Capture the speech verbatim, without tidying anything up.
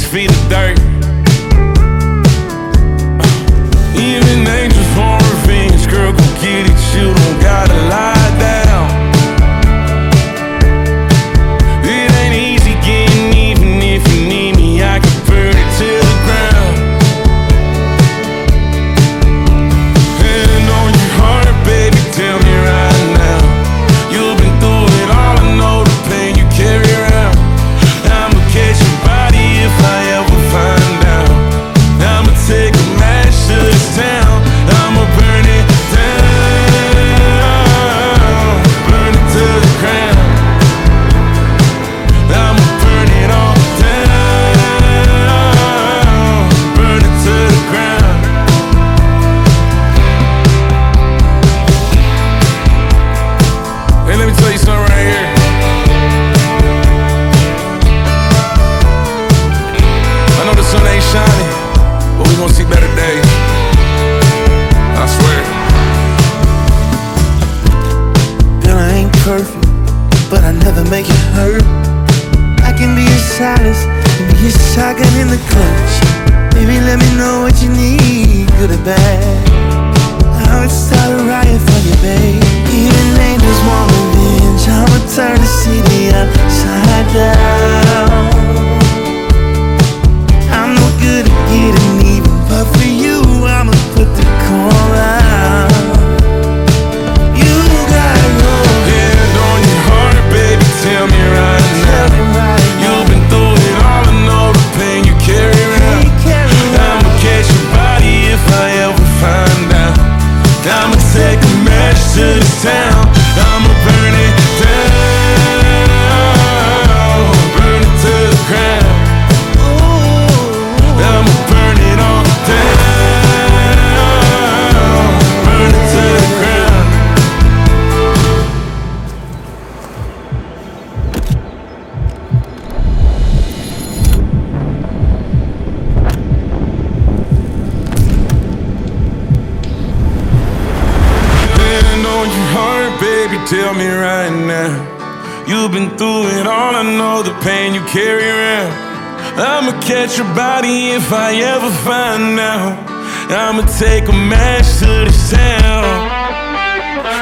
feet of dirt. Even angels want revenge, girl, go get it, you don't gotta lie down. It ain't easy getting even, if you need me, I can burn it to the ground. And on your heart, baby, tell me right now, you've been through it all, I know the pain you carry around. I'ma catch your body if I ever find out. I'ma take a match to this town, I'ma burn it down, burn it to the ground. I'ma burn it all down, burn it to the ground. Hey, let me tell you something right here. I know the sun ain't shining, but we gon' see better days, I swear. Girl, I ain't perfect, but I never make it hurt. I can be your silence, can be your shotgun in the clutch. Baby, let me know what you need, good or bad. I would start a riot for you, babe. Even angels want revenge, I'ma turn the city upside down. I'm no good at getting even, but for you, I'ma put the call out. You gotta go. Hand on your heart, baby, tell me right now, you've been through it all, I know the pain you carry around. I'ma catch your body if I ever find out. I'ma take a match to this town, I'ma burn it down, burn it to the ground. I'ma burn it all down, burn it to the ground. Hand on your heart, baby, tell me right now, you've been through it all, I know the pain you carry around. I'ma catch your body if I ever find out. I'ma take a match to this town,